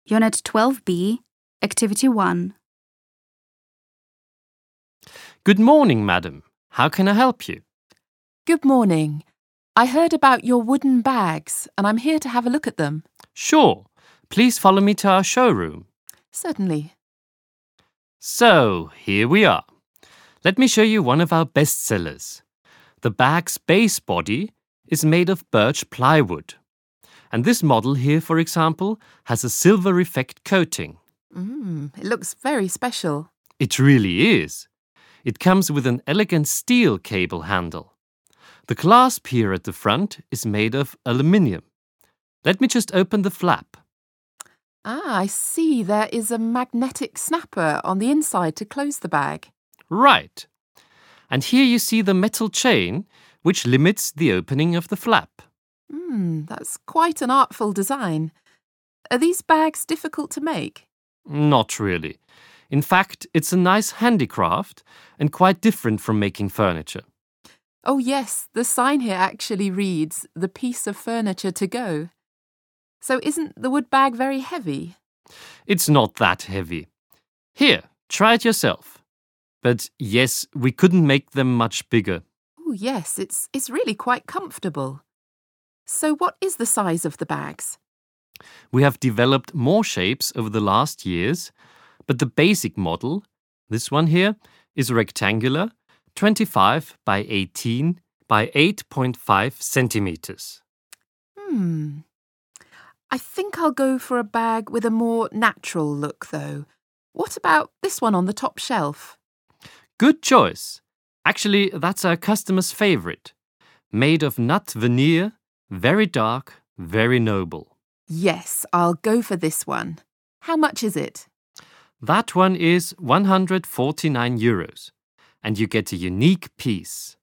Unit 12B, Activity 1. Good morning, madam. How can I help you? Good morning. I heard about your wooden bags and I'm here to have a look at them. Sure. Please follow me to our showroom. Certainly. So, here we are. Let me show you one of our best sellers. The bag's base body is made of birch plywood. And this model here, for example, has a silver effect coating. It looks very special. It really is. It comes with an elegant steel cable handle. The clasp here at the front is made of aluminium. Let me just open the flap. I see there is a magnetic snapper on the inside to close the bag. Right. And here you see the metal chain, which limits the opening of the flap. That's quite an artful design. Are these bags difficult to make? Not really. In fact, it's a nice handicraft and quite different from making furniture. Oh yes, the sign here actually reads, "The piece of furniture to go." So isn't the wood bag very heavy? It's not that heavy. Here, try it yourself. But yes, we couldn't make them much bigger. Oh yes, it's really quite comfortable. So what is the size of the bags? We have developed more shapes over the last years, but the basic model, this one here, is rectangular, 25 by 18 by 8.5 centimeters. I think I'll go for a bag with a more natural look, though. What about this one on the top shelf? Good choice. Actually, that's our customer's favorite. Made of nut veneer, very dark, very noble. Yes, I'll go for this one. How much is it? That one is €149, and you get a unique piece.